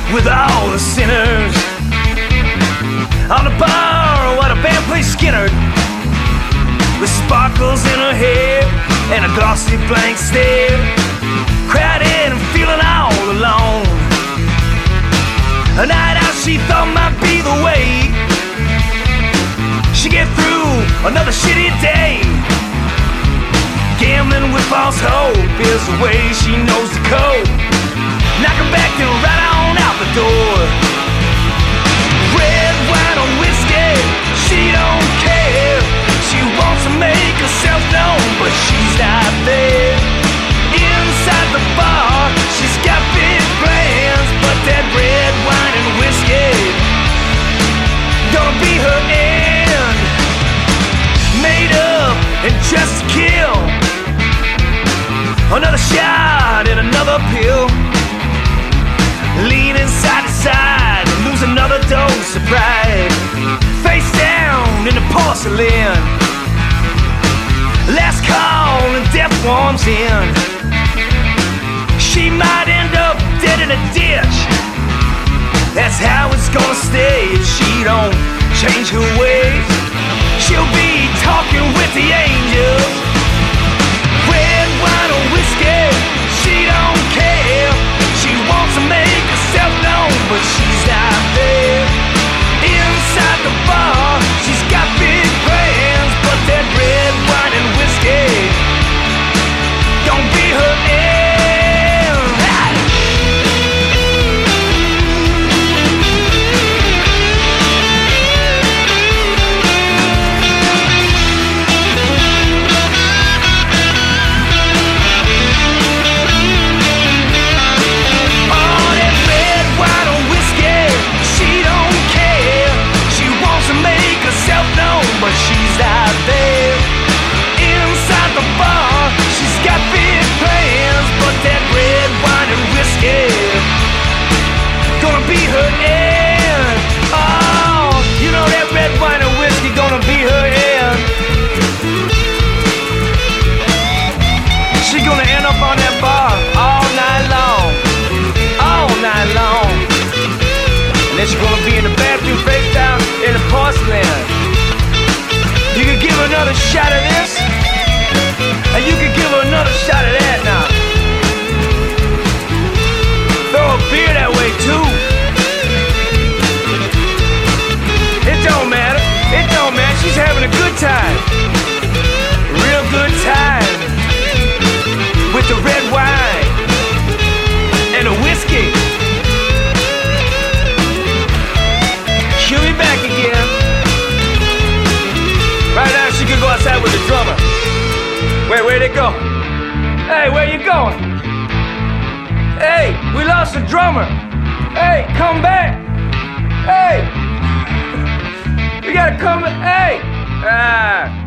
with all the sinners. On the bar, what a band plays Skinner, with sparkles in her hair and a glossy blank stare. Crowded and feeling all alone. A night out she thought might be the way she get through another shitty day. Gambling with false hope is the way she knows the code. Knock her back then right on out the door. Red wine or whiskey, she don't care. She wants to make herself known, but she's not there. Inside the bar, she's got big plans, but that red wine and whiskey gonna be her end. Made up and just to kill, another shot and another pill. Leaning side to side, lose another dose of pride. Face down in the porcelain. Last call and death warms in. She might end up dead in a ditch. That's how it's gonna stay if she don't change her ways. She'll be talking with the angels. Red wine or whiskey, she don't care. She wants to make herself known, but she's not there. Inside the bar, she's got big plans, but that red wine and whiskey don't be her end. But she's not there. Inside the bar, she's got big plans, but that red wine and whiskey gonna be her end. Oh, you know that red wine and whiskey gonna be her end. She gonna end up on that bar all night long, all night long. And then she's gonna be in the bathroom face down in the porcelain. You could give her another shot of this, and you could give her another shot of that now. Throw a beer that way too. It don't matter, it don't matter. She's having a good time, real good time, with the red wine and the whiskey. She'll be back again. Right now she could go outside with the drummer. Where'd it go? Hey, where you going? Hey, we lost the drummer. Hey, come back. Hey, we gotta come. Hey,